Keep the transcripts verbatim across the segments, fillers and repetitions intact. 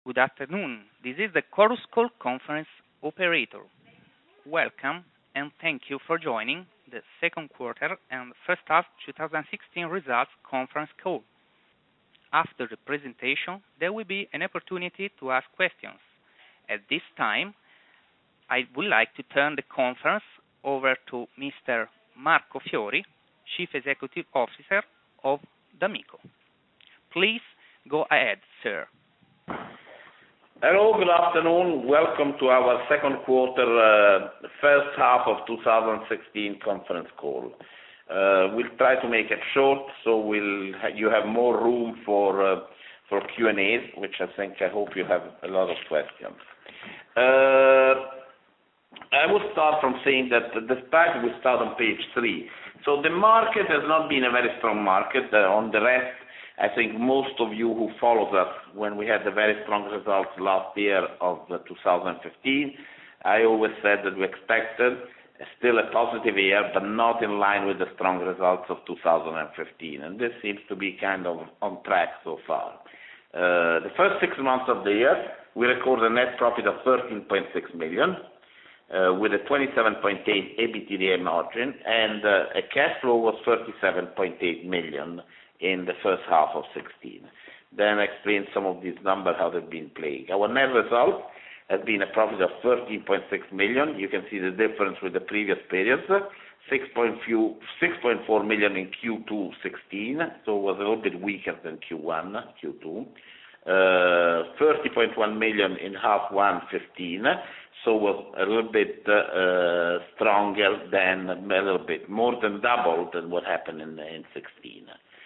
Good afternoon. This is the Chorus Call conference operator. Welcome, and thank you for joining the second quarter and first half twenty sixteen results conference call. After the presentation, there will be an opportunity to ask questions. At this time, I would like to turn the conference over to Mister Marco Fiori, Chief Executive Officer of d'Amico. Please go ahead, sir. Hello, good afternoon. Welcome to our second quarter, uh, first half of two thousand sixteen conference call. Uh, we'll try to make it short, so we'll ha- you have more room for uh, for Q and A's, which I think I hope you have a lot of questions. Uh, I will start from saying that despite we start on page three, so the market has not been a very strong market. Uh, on the rest, I think most of you who followed us when we had the very strong results last year of uh, two thousand fifteen, I always said that we expected still a positive year, but not in line with the strong results of two thousand fifteen. And this seems to be kind of on track so far. Uh, the first six months of the year, we recorded a net profit of thirteen point six million, uh, with a twenty-seven point eight EBITDA margin, and uh, a cash flow was thirty-seven point eight million in the first half of sixteen. Then I explain some of these numbers, how they've been playing. Our net result has been a profit of thirteen point six million. You can see the difference with the previous periods. six point four million in Q two sixteen, so it was a little bit weaker than Q one, Q two. Uh, thirty point one million in half one fifteen, so it was a little bit uh, stronger than, a little bit, more than double than what happened in, in sixteen.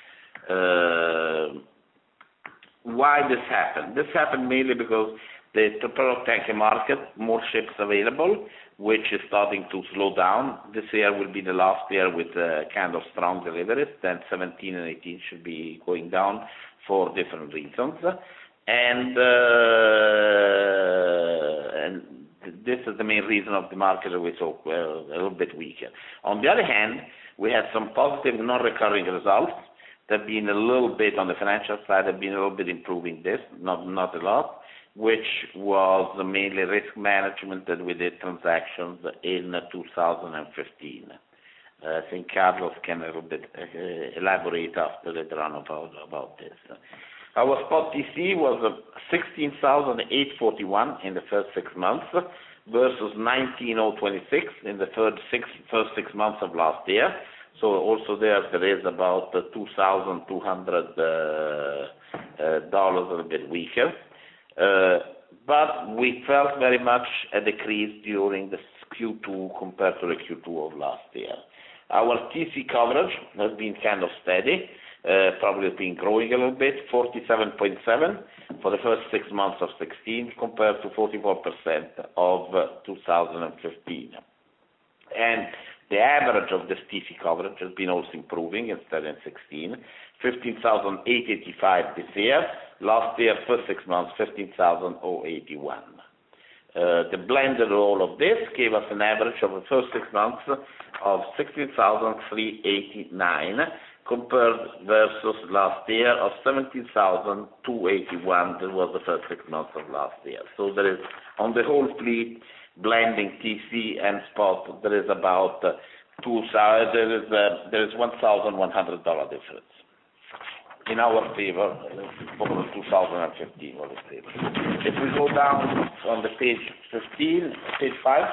Uh, why this happened? This happened mainly because the product tanker market, more ships available, which is starting to slow down. This year will be the last year with uh, kind of strong deliveries. Then seventeen and eighteen should be going down for different reasons. And, uh, and this is the main reason of the market that we saw uh, a little bit weaker. On the other hand, we had some positive non-recurring results. They've been a little bit on the financial side, have been a little bit improving this, not not a lot, which was mainly risk management that we did transactions in two thousand fifteen. Uh, I think Carlos can a little bit uh, elaborate after later on about, about this. Our spot T C was sixteen thousand eight hundred forty-one in the first six months versus nineteen thousand twenty-six in the third six, first six months of last year. So also there, there is about uh, two thousand two hundred dollars, uh, uh, a little bit weaker. Uh, but we felt very much a decrease during the Q two compared to the Q two of last year. Our T C coverage has been kind of steady, uh, probably been growing a little bit, forty-seven point seven for the first six months of sixteen compared to forty-four percent of uh, two thousand fifteen. And the average of this T C coverage has been also improving instead in sixteen, fifteen thousand eight hundred eighty-five this year. Last year, first six months, fifteen thousand eighty-one. Uh, the blended all of this gave us an average of the first six months of sixteen thousand three hundred eighty-nine compared versus last year of seventeen thousand two hundred eighty-one. That was the first six months of last year. So there is, on the whole fleet, blending T C and spot, there is about uh, two thousand. There is uh, there is one thousand one hundred dollar difference in our favor for two thousand fifteen. What is favor? If we go down on the page fifteen, page five,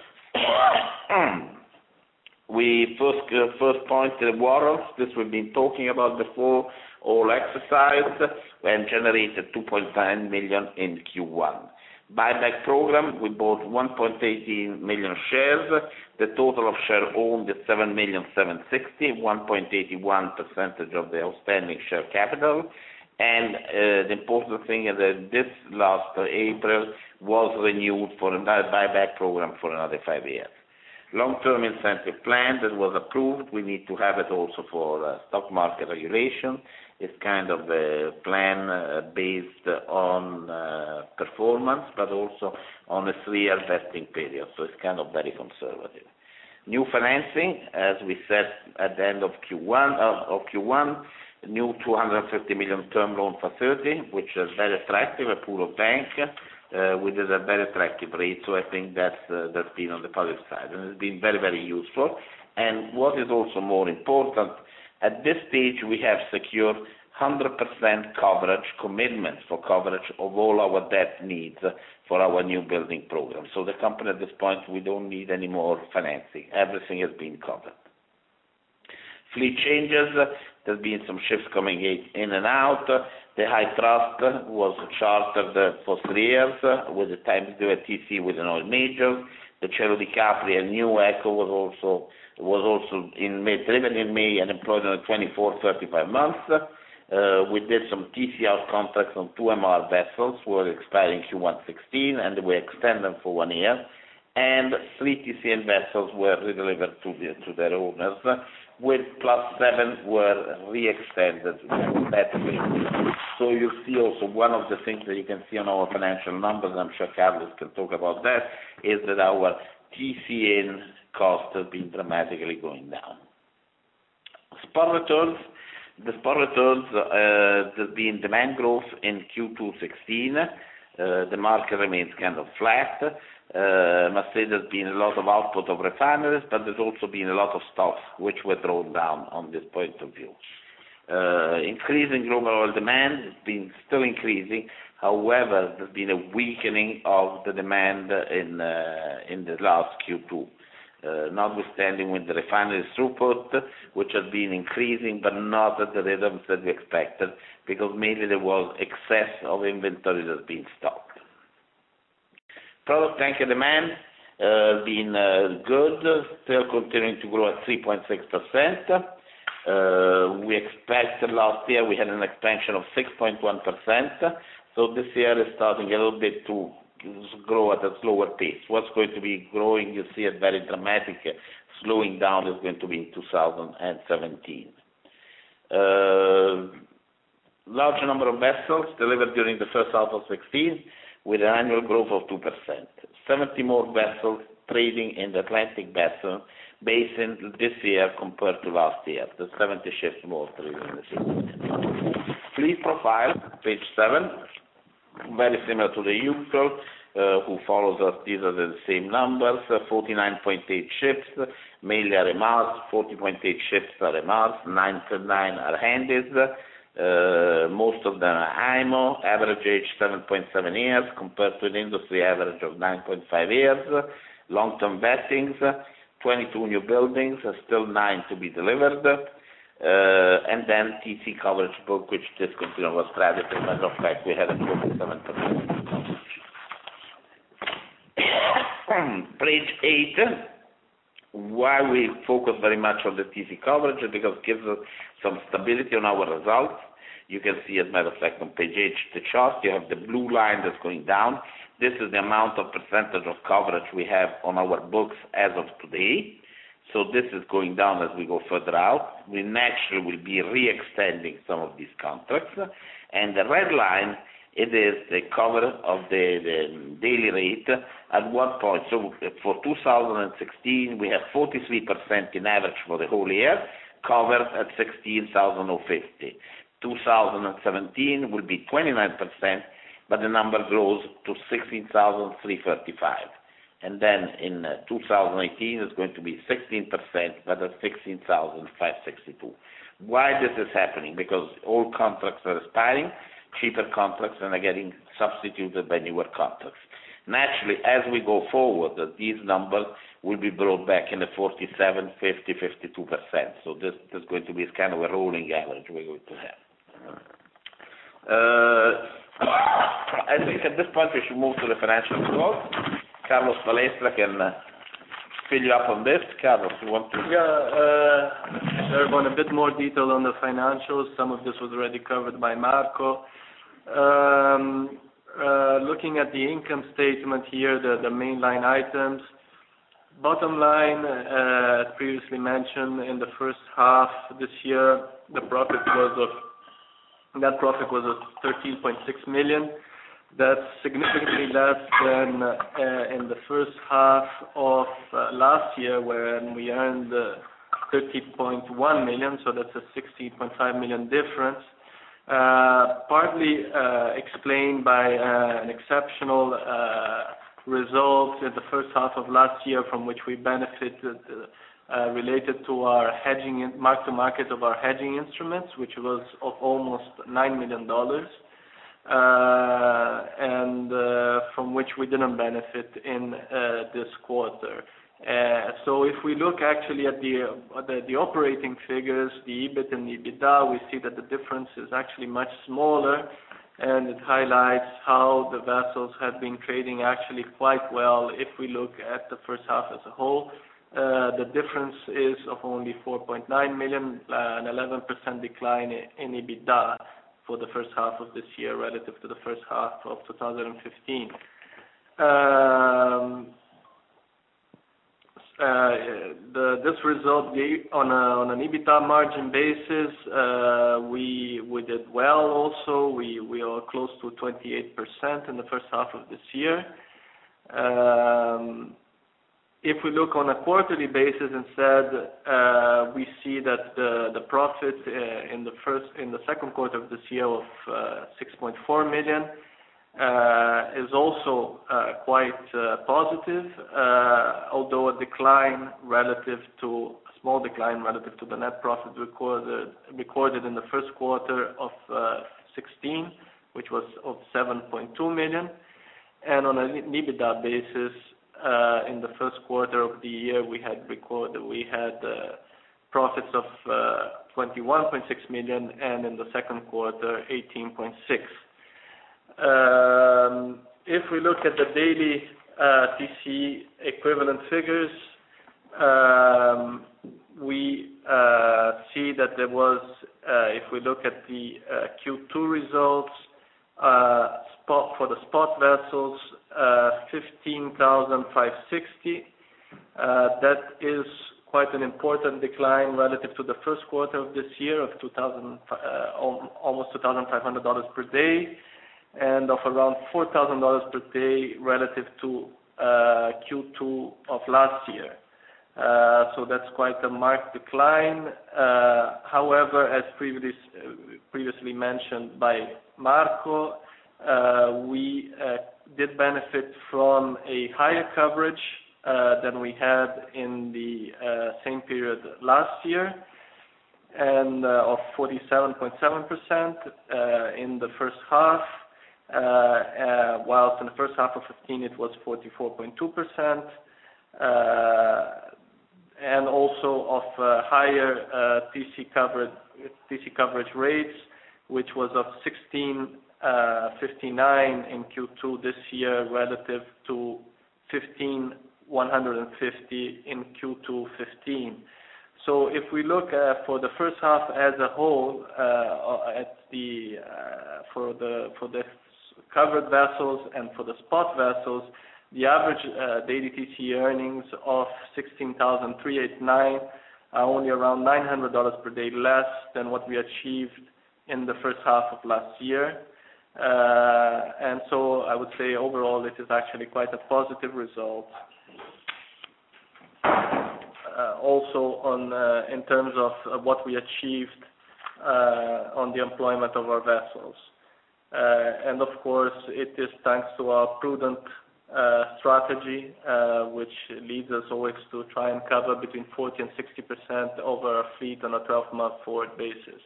we first uh, first point the warrants. This we've been talking about before. All exercised and generated two point nine million in Q one. Buyback program, we bought one point one eight million shares. The total of shares owned is seven million seven hundred sixty, one point eight one percentage of the outstanding share capital. And uh, the important thing is that this last uh, April was renewed for another buyback program for another five years. Long-term incentive plan that was approved, we need to have it also for uh, stock market regulation. It's kind of a plan uh, based on uh, performance, but also on a three-year vesting period, so it's kind of very conservative. New financing, as we said at the end of Q one, uh, of Q one new two hundred fifty million term loan facility, which is very attractive, a pool of bank, uh, with a very attractive rate. So I think that's uh, that's been on the positive side, and it's been very, very useful. And what is also more important, at this stage we have secured one hundred percent coverage, commitments for coverage of all our debt needs for our new building program. So the company at this point, we don't need any more financing. Everything has been covered. Fleet changes, there's been some ships coming in and out. The High Trust was chartered for three years with the Times due at T C with an oil major. The Cielo di Capri and New Echo was also was also in May, driven in May and employed on twenty-four, thirty-five months. Uh, we did some T C out contracts on two M R vessels who were expiring Q one sixteen, and we extend them for one year. And three T C N vessels were redelivered to, the, to their owners, with plus seven were re-extended. So you see also one of the things that you can see on our financial numbers, I'm sure Carlos can talk about that, is that our T C N cost has been dramatically going down. Spot returns. The spot returns, uh, there's been demand growth in Q two sixteen. Uh, the market remains kind of flat. Uh, must say there's been a lot of output of refineries, but there's also been a lot of stocks which were drawn down on this point of view. Uh, increasing global oil demand has been still increasing. However, there's been a weakening of the demand in uh, in the last Q two. Uh, notwithstanding with the refinery throughput, which has been increasing, but not at the rhythms that we expected, because mainly there was excess of inventory that's been stocked. Product tanker demand has uh, been uh, good, still continuing to grow at three point six percent. Uh, we expected last year we had an expansion of six point one percent, so this year is starting a little bit to grow at a slower pace. What's going to be growing, you see it very dramatic, uh, slowing down is going to be in two thousand seventeen. Uh, large number of vessels delivered during the first half of sixteen with an annual growth of two percent. seventy more vessels trading in the Atlantic Basin basin this year compared to last year. There's seventy ships more trading in the sea. Fleet profile, page seven. Very similar to the usual, uh, who follows us, these are the same numbers, uh, forty-nine point eight ships, mainly are M Rs, forty point eight ships are M Rs, nine point nine are Handys, uh, most of them are I M O, average age seven point seven years compared to an industry average of nine point five years, long-term vettings, twenty-two new buildings, uh, still nine to be delivered. Uh, and then T C coverage book, which discontinued was strategy. As a matter of fact, we had a forty-seven percent coverage. Page eight, why we focus very much on the T C coverage is because it gives us some stability on our results. You can see, as a matter of fact, on page eight, the chart, you have the blue line that's going down. This is the amount of percentage of coverage we have on our books as of today. So this is going down as we go further out. We naturally will be re-extending some of these contracts. And the red line, it is the cover of the, the daily rate at one point. So for two thousand sixteen, we have forty-three percent in average for the whole year, covered at sixteen thousand fifty. two thousand seventeen will be twenty-nine percent, but the number grows to sixteen thousand three hundred thirty-five. And then in uh, two thousand eighteen, it's going to be sixteen percent, but at sixteen thousand five hundred sixty-two. Why this is happening? Because all contracts are expiring, cheaper contracts, and are getting substituted by newer contracts. Naturally, as we go forward, uh, these numbers will be brought back in the forty-seven, fifty, fifty-two percent. So this, this is going to be kind of a rolling average we're going to have. Uh, I think at this point we should move to the financial results. Carlos Balestra can uh, fill you up on this. Carlos, you want to? Yeah, uh, there was a bit more detail on the financials. Some of this was already covered by Marco. Um, uh, looking at the income statement here, the, the main line items. Bottom line, uh, as previously mentioned, in the first half this year, the profit was of, net profit was of thirteen point six million. That's significantly less than uh, in the first half of uh, last year, when we earned uh, thirty point one million, so that's a sixteen point five million difference. Uh, partly uh, explained by uh, an exceptional uh, result in the first half of last year, from which we benefited uh, related to our hedging, mark-to-market of our hedging instruments, which was of almost nine million dollars, uh, and uh, from which we didn't benefit in uh, this quarter. Uh, so if we look actually at the, uh, the the operating figures, the E B I T and the EBITDA, we see that the difference is actually much smaller, and it highlights how the vessels have been trading actually quite well. If we look at the first half as a whole, uh, the difference is of only four point nine million, uh, an eleven percent decline in EBITDA for the first half of this year relative to the first half of two thousand fifteen. Um, Uh, the, this result gave, on, a, on an EBITDA margin basis, uh, we we did well also. We we are close to twenty-eight percent in the first half of this year. Um, if we look on a quarterly basis instead, uh, we see that the the profit uh, in the first in the second quarter of this year of uh, six point four million. Uh, is also uh, quite uh, positive, uh, although a decline relative to a small decline relative to the net profit recorded recorded in the first quarter of uh, sixteen, which was of seven point two million, and on an EBITDA basis, uh, in the first quarter of the year we had recorded we had uh, profits of uh, twenty-one point six million, and in the second quarter eighteen point six. Um, if we look at the daily uh, T C E equivalent figures, um, we uh, see that there was, uh, if we look at the uh, Q two results, uh, spot for the spot vessels, uh, fifteen thousand five hundred sixty. Uh, that is quite an important decline relative to the first quarter of this year of two thousand, uh, almost two thousand five hundred dollars per day, and of around four thousand dollars per day relative to uh, Q two of last year. Uh, so that's quite a marked decline. Uh, however, as previously, uh, previously mentioned by Marco, uh, we uh, did benefit from a higher coverage uh, than we had in the uh, same period last year, and uh, of forty-seven point seven percent uh, in the first half. Uh, uh, whilst in the first half of fifteen it was forty-four point two percent, uh, and also of uh, higher uh, T C coverage T C coverage rates, which was of sixteen fifty-nine in Q two this year relative to fifteen one hundred fifty in Q two fifteen. So if we look uh, for the first half as a whole, uh, at the uh, for the for the covered vessels and for the spot vessels, the average uh, daily T C E earnings of sixteen thousand three hundred eighty-nine are only around nine hundred dollars per day less than what we achieved in the first half of last year. Uh, and so I would say overall it is actually quite a positive result. Uh, also on uh, in terms of uh, what we achieved uh, on the employment of our vessels. Uh, and of course, it is thanks to our prudent uh, strategy, uh, which leads us always to try and cover between forty and sixty percent of our fleet on a twelve-month forward basis.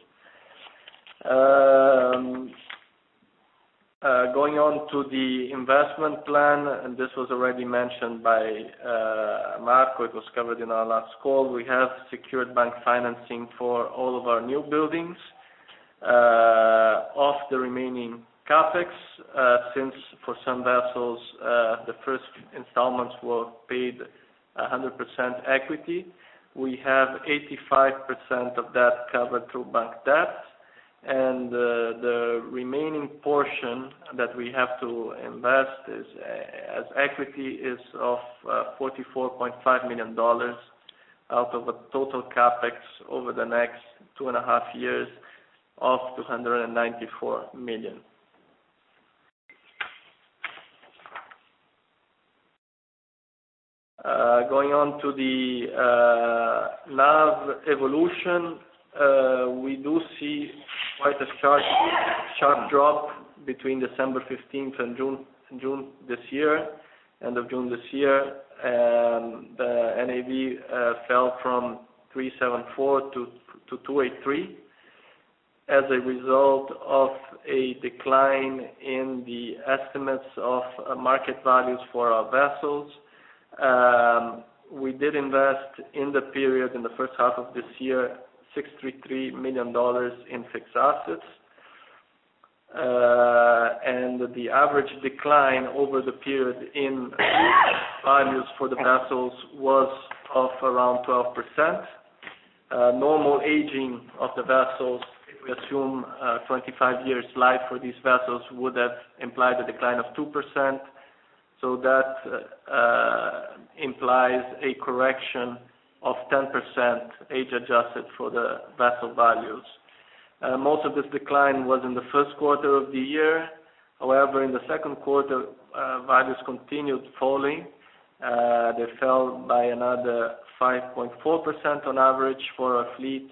Um, uh, going on to the investment plan, and this was already mentioned by uh, Marco, it was covered in our last call. We have secured bank financing for all of our new buildings. Uh, of the remaining capex, uh, since for some vessels uh, the first installments were paid one hundred percent equity, we have eighty-five percent of that covered through bank debt, and uh, the remaining portion that we have to invest is uh, as equity is of uh, forty-four point five million dollars out of a total capex over the next two and a half years of two hundred ninety-four million. Uh, going on to the uh, N A V evolution, uh, we do see quite a sharp, sharp drop between December fifteenth and June, June this year, end of June this year. And the N A V uh, fell from three seventy-four to to two eighty-three as a result of a decline in the estimates of uh, market values for our vessels. Um, we did invest in the period, in the first half of this year, six hundred thirty-three million dollars in fixed assets. Uh, and the average decline over the period in values for the vessels was of around twelve percent. Uh, normal aging of the vessels, if we assume uh, twenty-five years life for these vessels, would have implied a decline of two percent. So that uh, uh, implies a correction of ten percent age adjusted for the vessel values. Uh, most of this decline was in the first quarter of the year. However, in the second quarter, uh, values continued falling. Uh, they fell by another five point four percent on average for our fleet,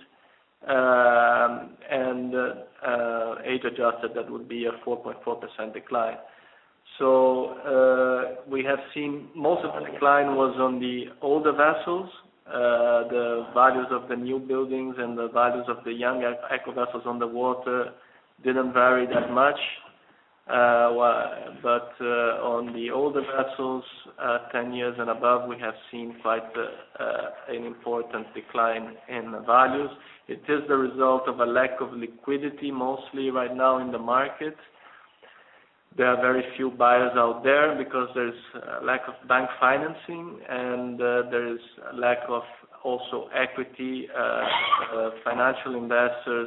um, and uh, uh, age adjusted, that would be a four point four percent decline. So uh, we have seen most of the decline was on the older vessels. Uh, the values of the new buildings and the values of the young eco vessels on the water didn't vary that much. Uh, but uh, on the older vessels, uh, ten years and above, we have seen quite a, uh, an important decline in the values. It is the result of a lack of liquidity mostly right now in the market. There are very few buyers out there because there's a lack of bank financing, and uh, there is a lack of also equity. Uh, uh, financial investors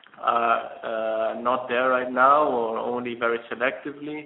are uh, not there right now, or only very selectively,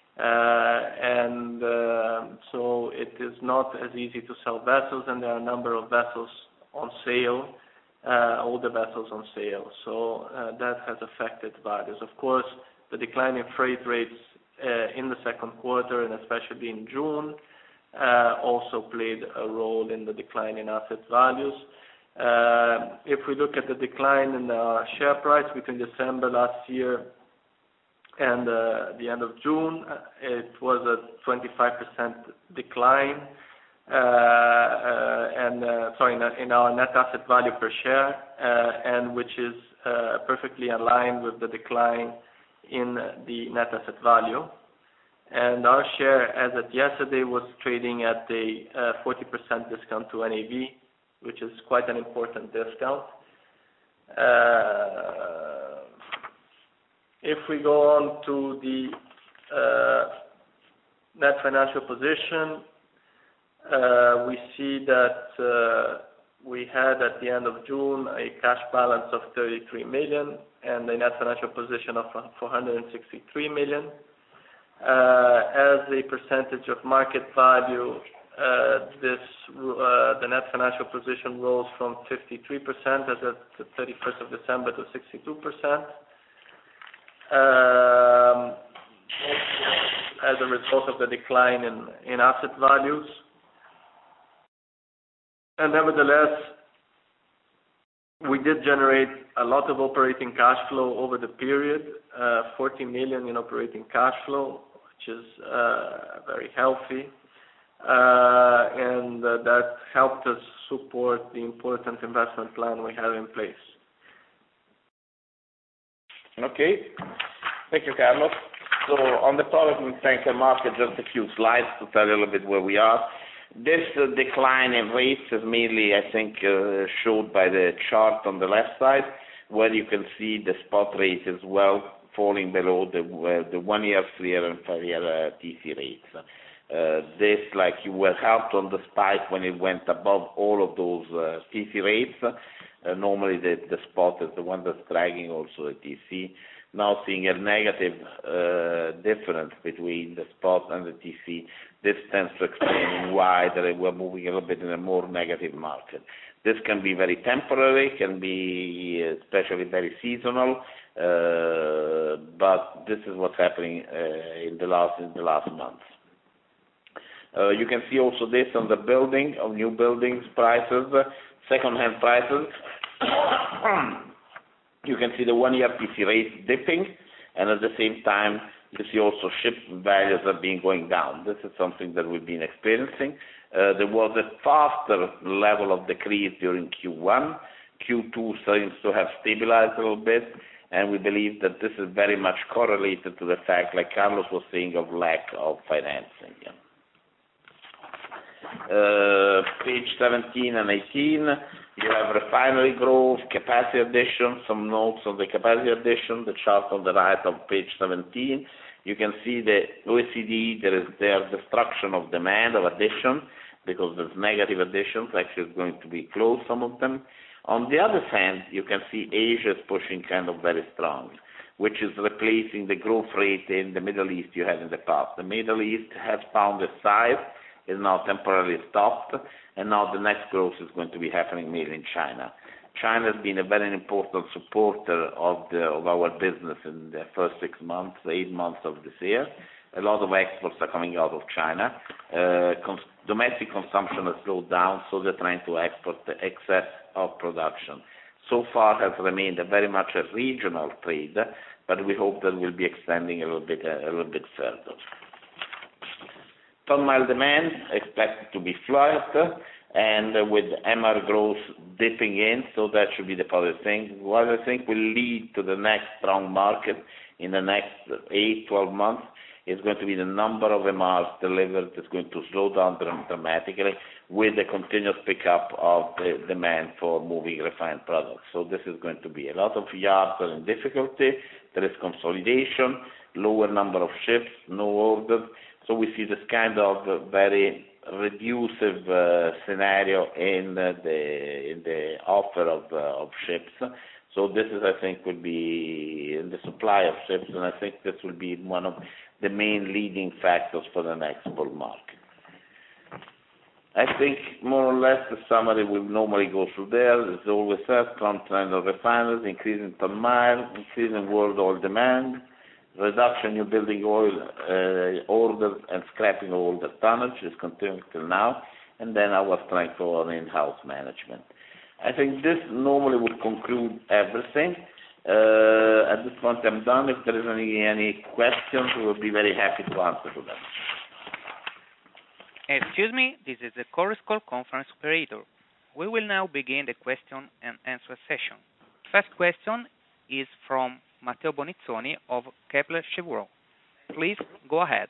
uh, and uh, so it is not as easy to sell vessels, and there are a number of vessels on sale, uh, older vessels on sale. So uh, that has affected values. Of course, the decline in freight rates uh, in the second quarter, and especially in June, uh, also played a role in the decline in asset values. Uh, if we look at the decline in the share price between December last year and uh, the end of June, it was a twenty-five percent decline, uh, uh, and uh, sorry, in our net asset value per share, uh, and which is uh, perfectly aligned with the decline in the net asset value. And our share, as at yesterday, was trading at a uh, forty percent discount to N A V, which is quite an important discount. Uh, if we go on to the uh, net financial position, uh, we see that uh, we had at the end of June a cash balance of thirty-three million and a net financial position of four hundred sixty-three million. Uh, as a percentage of market value, Uh, this uh, the net financial position rose from fifty-three percent as at the thirty-first of December to sixty-two percent, um, as a result of the decline in, in asset values. And nevertheless, we did generate a lot of operating cash flow over the period, uh, forty million in operating cash flow, which is uh, very healthy. Uh, and uh, that helped us support the important investment plan we have in place. Okay. Thank you, Carlos. So on the product and tanker market, just a few slides to tell you a little bit where we are. This uh, decline in rates is mainly, I think, uh, showed by the chart on the left side, where you can see the spot rate as well falling below the uh, the one-year, three-year, and five-year uh, T C rates. Uh, this, like you were helped on the spike when it went above all of those uh, T C rates. Uh, normally the, the spot is the one that's dragging also the T C. Now seeing a negative uh, difference between the spot and the T C, this tends to explain why that we're moving a little bit in a more negative market. This can be very temporary, can be especially very seasonal, uh, but this is what's happening uh, in the last in the last months. Uh, you can see also this on the building, of new buildings prices, uh, second-hand prices. You can see the one-year P C rate dipping, and at the same time, you see also ship values are being going down. This is something that we've been experiencing. Uh, there was a faster level of decrease during Q one. Q two seems to have stabilized a little bit, and we believe that this is very much correlated to the fact, like Carlos was saying, of lack of financing. Yeah. Uh, page seventeen and eighteen, you have refinery growth, capacity addition, some notes on the capacity addition, the chart on the right of page seventeen. You can see the O E C D, there is their destruction of demand, of addition, because there's negative additions, actually it's going to be closed, some of them. On the other hand, you can see Asia is pushing kind of very strong, which is replacing the growth rate in the Middle East you had in the past. The Middle East has found a size, is now temporarily stopped, and now the next growth is going to be happening mainly in China. China has been a very important supporter of, the, of our business in the first six months, eight months of this year. A lot of exports are coming out of China. Uh, cons- domestic consumption has slowed down, so they're trying to export the excess of production. So far has remained a very much a regional trade, but we hope that will be extending a little bit, a little bit further. Ton-mile demand expected to be flat, and uh, with M R growth dipping in, so that should be the positive thing. What I think will lead to the next strong market in the next eight, twelve months is going to be the number of M Rs delivered is going to slow down dramatically with the continuous pickup of the demand for moving refined products. So this is going to be a lot of yards are in difficulty, there is consolidation, lower number of ships, no orders. So we see this kind of very reducive uh, scenario in uh, the in the offer of uh, of ships. So this is, I think, will be in the supply of ships, and I think this will be one of the main leading factors for the next bull market. I think more or less the summary will normally go through there. As always said, strong trend of refiners, increasing ton mile, increasing world oil demand, reduction in building oil uh, orders and scrapping of older tonnage is continuing till now, and then our strength of our in-house management. I think this normally would conclude everything. Uh, at this point I'm done. If there is any, any questions, we will be very happy to answer to them. Excuse me, this is the Chorus Call conference operator. We will now begin the question and answer session. First question is from Matteo Bonizzoni of Kepler Cheuvreux. Please go ahead.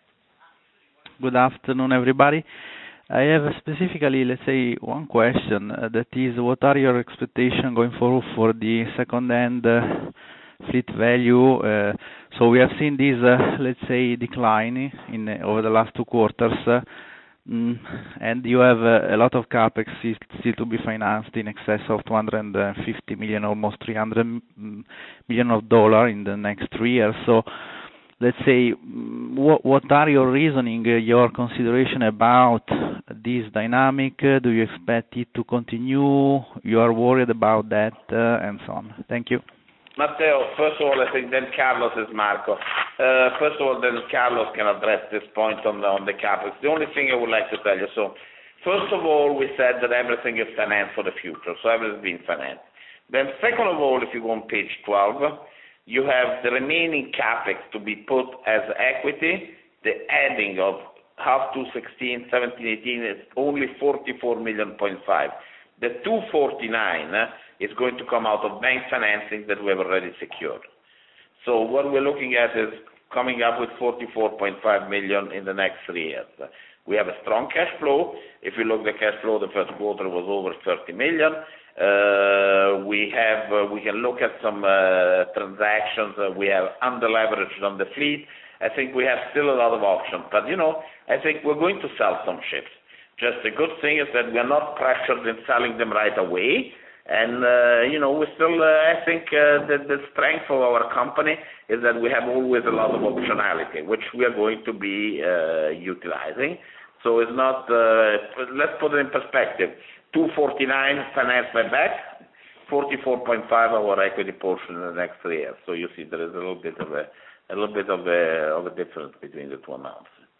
Good afternoon, everybody. I have specifically, let's say, one question. Uh, that is, what are your expectations going forward for the second-hand uh, fleet value? Uh, so we have seen this, uh, let's say, decline in uh, over the last two quarters, uh, mm, and you have uh, a lot of capex still to be financed in excess of two hundred fifty million, almost three hundred million of dollar in the next three years. So let's say, what, what are your reasoning, uh, your consideration about this dynamic? Uh, do you expect it to continue? You are worried about that, uh, and so on. Thank you. Matteo, first of all, I think then Carlos is Marco. Uh, first of all, then Carlos can address this point on the, on the capex. The only thing I would like to tell you, so first of all, we said that everything is financed for the future, so everything is being financed. Then second of all, if you go on page twelve, you have the remaining capex to be put as equity. The adding of half two sixteen, seventeen, eighteen is only forty-four million point five. The two forty-nine uh, is going to come out of bank financing that we have already secured. So what we're looking at is coming up with forty-four point five million in the next three years. We have a strong cash flow. If you look at the cash flow, the first quarter was over thirty million. Uh, we have, uh, we can look at some uh, transactions. Uh, we have under leveraged on the fleet. I think we have still a lot of options, but you know, I think we're going to sell some ships. Just the good thing is that we are not pressured in selling them right away, and uh, you know, we still. Uh, I think uh, that the strength of our company is that we have always a lot of optionality, which we are going to be uh, utilizing. So it's not. Uh, let's put it in perspective. two forty-nine financed by back, forty-four point five our equity portion in the next three years. So you see there is a little bit of a, a little bit of a, of a difference between the two amounts.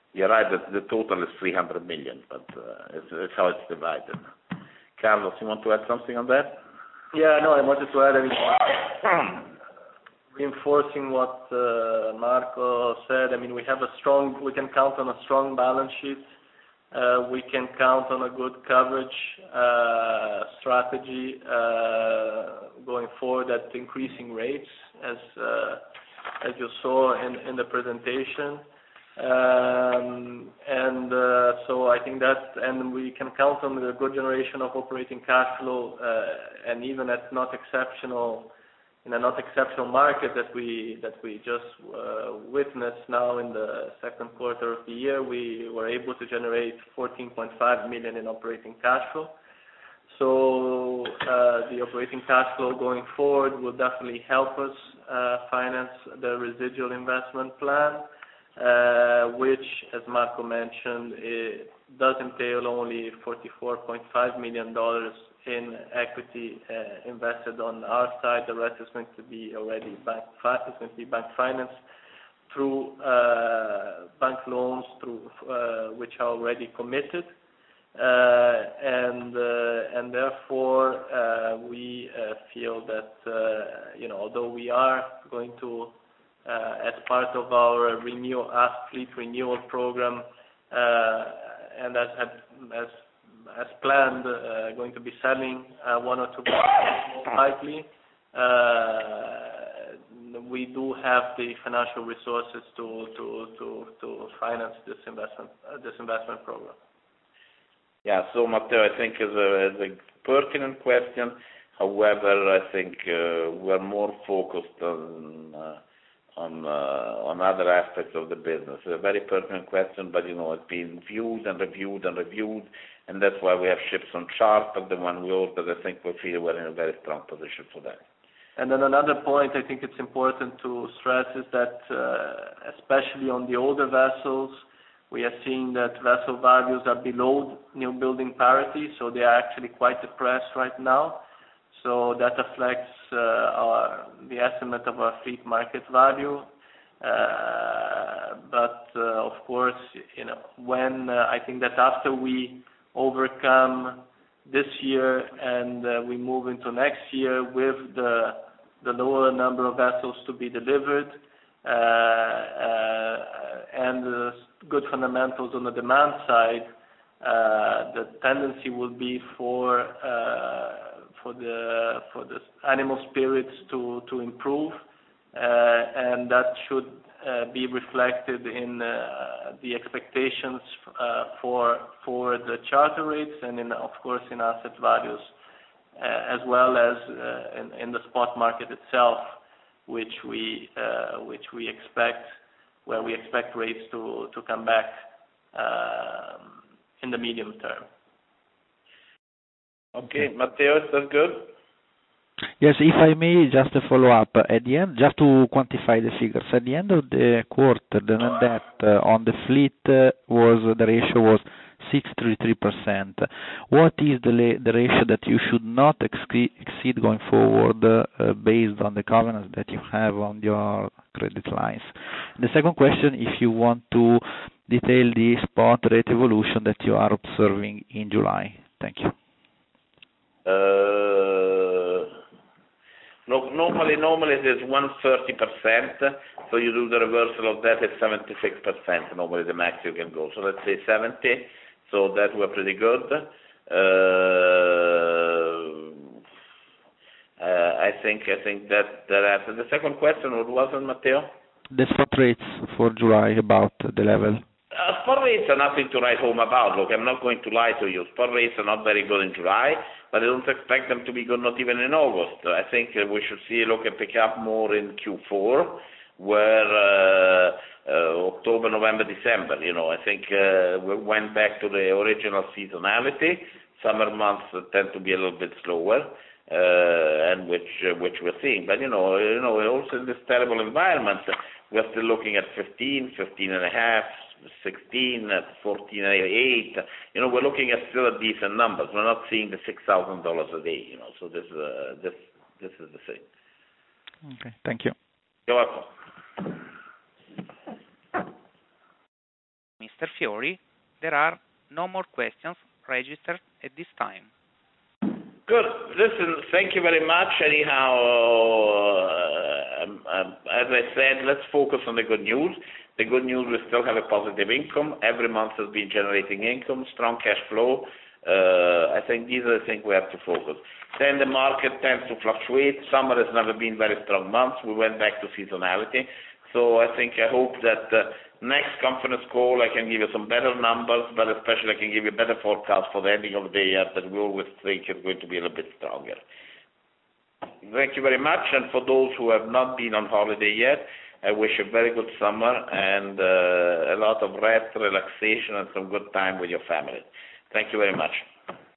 You're right that the total is three hundred million, but uh, it's, it's how it's divided. Carlos, you want to add something on that? Yeah, no, I wanted to add, I mean, reinforcing what uh, Marco said. I mean, we have a strong, we can count on a strong balance sheet. Uh, we can count on a good coverage uh, strategy uh, going forward at increasing rates, as uh, as you saw in, in the presentation. Um, and uh, so I think that, and we can count on the good generation of operating cash flow, uh, and even at not exceptional, in a not exceptional market that we that we just uh, witnessed now in the second quarter of the year, we were able to generate fourteen point five million in operating cash flow. So uh, the operating cash flow going forward will definitely help us uh, finance the residual investment plan. Uh, which, as Marco mentioned, it does entail only forty-four point five million dollars in equity uh, invested on our side. The rest is going to be already bank fi- is going to be bank financed through uh, bank loans, through uh, which are already committed, uh, and uh, and therefore uh, we uh, feel that uh, you know although we are going to Uh, as part of our renew, uh, fleet renewal program, uh, and as as as planned, uh, going to be selling uh, one or two more likely. Uh, we do have the financial resources to to to to finance this investment uh, this investment program. Yeah. So Matteo, I think is a, is a pertinent question. However, I think uh, we're more focused on. Uh, on uh, on other aspects of the business. A very pertinent question, but you know, it's been viewed and reviewed and reviewed, and that's why we have ships on charter. The one we ordered, I think we feel we're in a very strong position for that. And then another point I think it's important to stress is that, uh, especially on the older vessels, we are seeing that vessel values are below new building parity, so they are actually quite depressed right now. So that affects uh, our, the estimate of our fleet market value. Uh, but uh, of course, you know, when uh, I think that after we overcome this year and uh, we move into next year with the the lower number of vessels to be delivered uh, uh, and uh, good fundamentals on the demand side, uh, the tendency will be for uh, for the for the animal spirits to to improve, uh, and that should uh, be reflected in uh, the expectations uh, for for the charter rates and in of course in asset values, uh, as well as uh, in, in the spot market itself, which we uh, which we expect where we expect rates to to come back um, in the medium term. Okay, Matteo, is that good? Yes, if I may, just a follow-up. At the end, just to quantify the figures, at the end of the quarter, the net debt uh, on the fleet uh, was, the ratio was six point three three percent. What is the, la- the ratio that you should not exceed, exceed going forward uh, based on the covenants that you have on your credit lines? The second question, if you want to detail the spot rate evolution that you are observing in July. Thank you. Uh, no, normally, normally it is one hundred thirty percent. So you do the reversal of that, it's seventy-six percent. Normally the max you can go. So let's say seventy. So that we're pretty good. Uh, uh, I think I think that that answers the second question. What was it, Matteo? The spot rates for July, about the level. Uh, spot rates are nothing to write home about. Look, I'm not going to lie to you. Spot rates are not very good in July, but I don't expect them to be good not even in August. I think uh, we should see look and pick up more in Q four, where uh, uh, October, November, December. You know, I think uh, we went back to the original seasonality. Summer months tend to be a little bit slower, uh, and which uh, which we're seeing. But you know, you know, also in this terrible environment, we're still looking at fifteen, fifteen and a half. sixteen, fourteen, eight. You know, we're looking at still at decent numbers. We're not seeing the six thousand dollars a day. You know, so this uh, this this is the thing. Okay, thank you. You're welcome. Mister Fiori, there are no more questions registered at this time. Good. Listen, thank you very much. Anyhow, uh, um, um, as I said, let's focus on the good news. The good news, we still have a positive income. Every month has been generating income, strong cash flow. Uh, I think these are the things we have to focus. Then the market tends to fluctuate. Summer has never been very strong months. We went back to seasonality. So I think, I hope that uh, next conference call I can give you some better numbers, but especially I can give you a better forecast for the ending of the year that we always think is going to be a little bit stronger. Thank you very much, and for those who have not been on holiday yet, I wish you a very good summer and uh, a lot of rest, relaxation, and some good time with your family. Thank you very much.